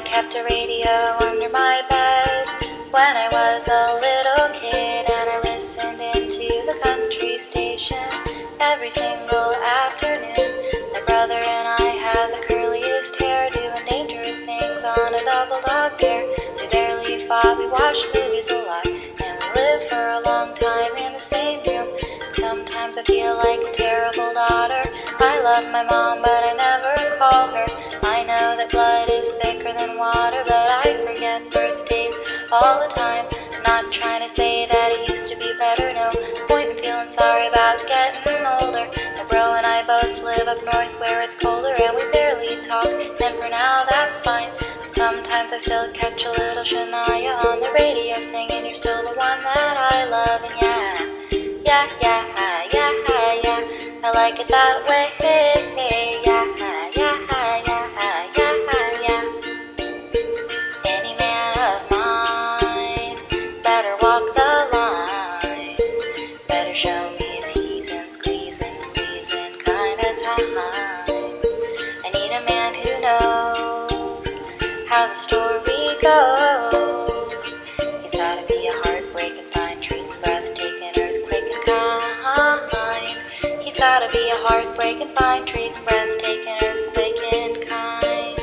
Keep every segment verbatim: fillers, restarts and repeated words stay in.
kept a radio under my bed when I was a little kid, and I listened into the country station every single afternoon. My brother and I had the curliest hair, doing dangerous things on a double dog dare. We barely fought, we watched movies a lot, and we lived for a long time in the same room. Sometimes I feel like a terrible daughter. I love my mom, but I never call her. I know that blood is thicker than water, but I forget birthdays all the time. I'm not trying to say that it used to be better, no point in feeling sorry about getting older. My bro and I both live up north where it's colder, and we barely talk, and for now that's fine. But sometimes I still catch a little Shania on the radio singing, "You're still the one that I love," and yeah, yeah, yeah, yeah, yeah, I like it that way, yeah, yeah, yeah, yeah, yeah, yeah. Any man of mine better walk the line, better show me his he's and squeezing, pleasing kind of time. I need a man who knows how the story goes. He's gotta be a heartbreaking, fine, treating, breathtaking, earthquaking kind. He's gotta be a heartbreaking, fine, treating, breathtaking, earthquaking kind.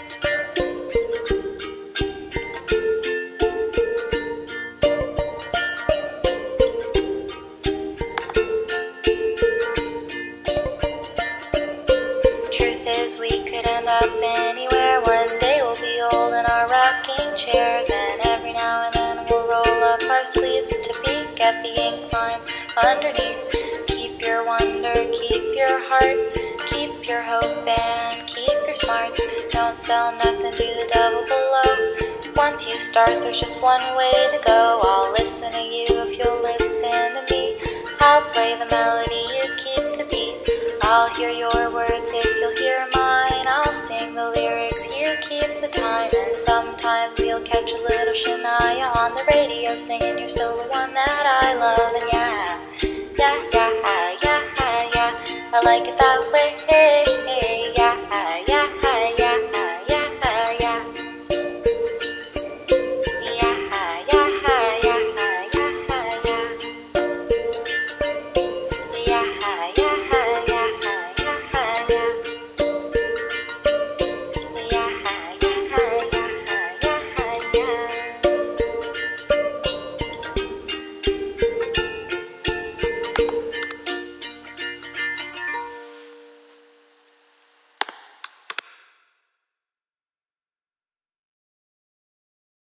Truth is, we could end up anywhere. One day we'll be old in our rocking chairs, and every now and then we'll roll up our sleeves to peek at the ink lines underneath. Keep your wonder, keep your heart, keep your hope, and keep your smarts. Don't sell nothing to the devil below. Once you start, there's just one way to go. I'll listen to you if you'll listen to me. I'll play the melody, you keep the beat. I'll hear your words if you'll hear mine. I'll sing the lyrics, you keep the time. And sometimes we'll catch a little Shania on the radio singing, "You're still the one that I love," and yeah, yeah, yeah, yeah, yeah, I like it that way.